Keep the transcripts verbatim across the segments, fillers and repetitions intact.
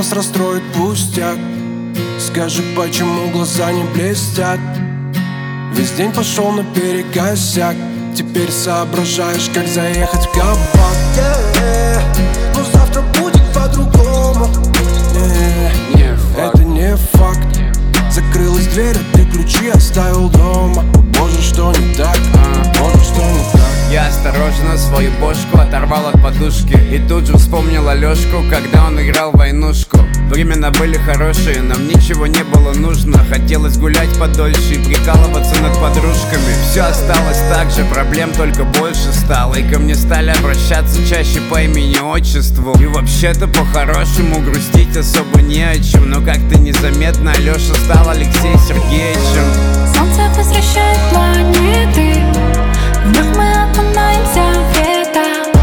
нас расстроит пустяк. Скажи, почему глаза не блестят? Весь день пошел наперекосяк. Теперь соображаешь, как заехать в кабак. yeah. Но завтра будет по-другому. yeah. Не факт. Это не факт. Закрылась дверь, а ты ключи оставил дома. О боже, что не так? О боже, что не так? Я осторожно свою бошку оторвал от подушки и тут же вспомнил Алёшку, когда он играл в войнушку. Времена были хорошие, нам ничего не было нужно. Хотелось гулять подольше и прикалываться над подружками. Все осталось так же, проблем только больше стало. И ко мне стали обращаться чаще по имени-отчеству. И вообще-то по-хорошему грустить особо не о чем. Но как-то незаметно Алёша стал Алексеем Сергеевичем. Солнце возвращает планеты, вновь мы окунаемся в лето.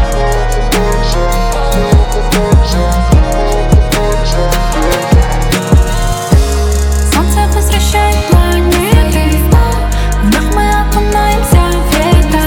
Солнце возвращает планеты, вновь мы окунаемся в лето.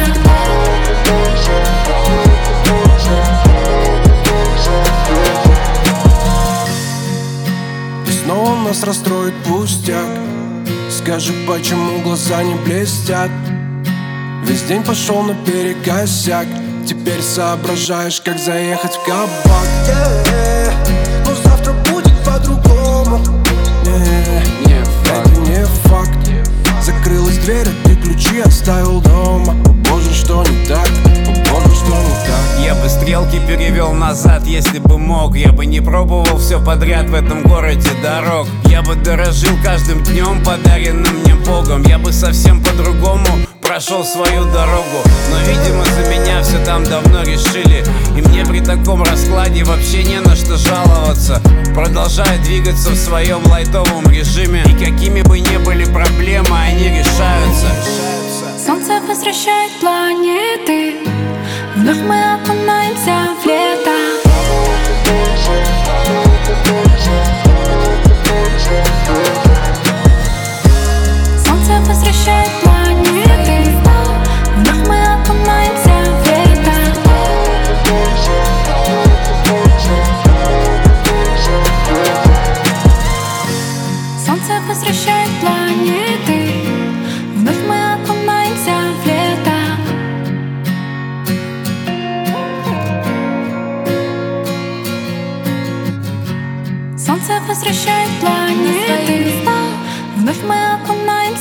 И снова нас расстроит пустяк. Скажи, почему глаза не блестят? Весь день пошел наперекосяк. Теперь соображаешь, как заехать в кабак. yeah. Но завтра будет по-другому. yeah. Не факт. Это не факт. Закрылась дверь, а ты ключи оставил дома. О боже, что не так? О боже, что не так? Я бы стрелки перевел назад, если бы мог. Я бы не пробовал все подряд в этом городе дорог. Я бы дорожил каждым днем, подаренным мне Богом. Я бы совсем по-другому прошел свою дорогу. Но, видимо, за меня все там давно решили. И мне при таком раскладе вообще не на что жаловаться. Продолжаю двигаться в своем лайтовом режиме. И какими бы ни были проблемы, они решаются. Солнце возвращает планеты, вновь мы окунаемся в лето. Солнце возвращает планеты, вновь мы окунаемся в лето. Солнце возвращает планеты, вновь мы окунаемся в лето. Солнце возвращает планеты, вновь мы окунаемся.